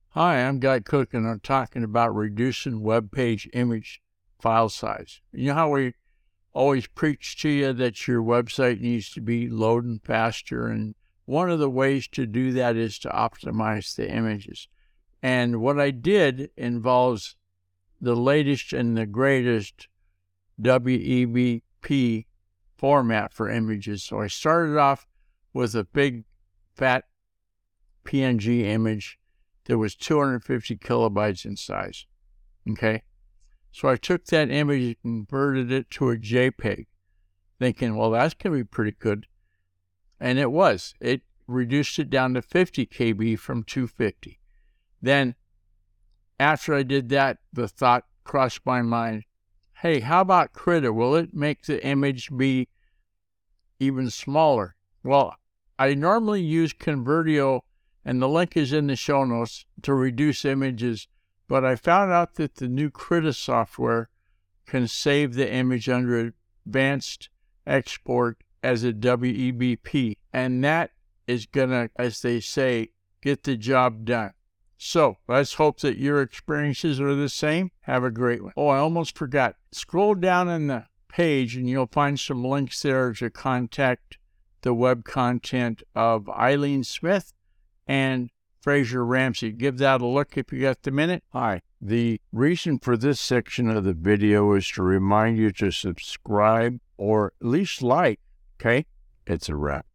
Hi, I'm Guy Cook, and I'm talking about reducing web page image file size. You know how we always preach to you that your website needs to be loading faster, and one of the ways to do that is to optimize the images. And what I did involves the latest and the greatest WEBP format for images. So I started off with a big, fat PNG image that was 250 kilobytes in size. Okay? So I took that image and converted it to a JPEG, thinking, well, that's going to be pretty good. And it was. It reduced it down to 50 KB from 250. Then, after I did that, the thought crossed my mind, hey, how about Krita? Will it make the image be even smaller? Well, I normally use Convertio, and the link is in the show notes, to reduce images, but I found out that the new Krita software can save the image under advanced export as a WEBP, and that is gonna, as they say, get the job done. So let's hope that your experiences are the same. Have a great one. Oh, I almost forgot. Scroll down in the page and you'll find some links there to contact the web content of Eileen Smith and Fraser Ramsey. Give that a look if you got the minute. Hi. The reason for this section of the video is to remind you to subscribe or at least like. Okay? It's a wrap.